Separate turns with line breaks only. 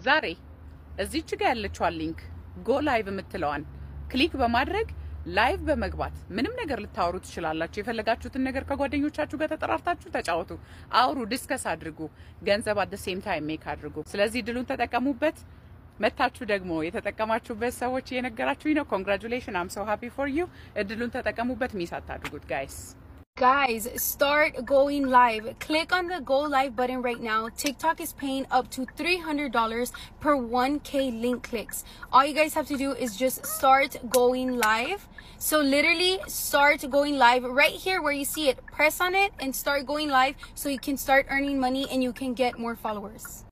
ዛሬ እዚች ጋር ያለችዋን ሊንክ ጎ ላይቭ የምትለዋን ክሊክ በማድረግ ላይቭ በመግባት ምንም ነገር ልታወሩ ትችላላችሁ። የፈለጋችሁትን ነገር ከጓደኞቻችሁ ጋር ተጠራርታችሁ ተጫወቱ፣ አውሩ፣ ዲስከስ አድርጉ። ገንዘብ at the same time ሜክ አድርጉ። ስለዚህ ድሉን ተጠቀሙበት። መታችሁ ደግሞ የተጠቀማችሁበት ሰዎች እየነገራችሁኝ ነው። ኮንግራቹሌሽን I'm so happy for you። እድሉን ተጠቀሙበት። ሚስ አታድርጉት
Guys, start going live. Click on the go live button right now. TikTok is paying up to $300 per 1K link clicks. All you guys have to do is just start going live. So literally start going live right here where you see it. Press on it and start going live so you can start earning money and you can get more followers.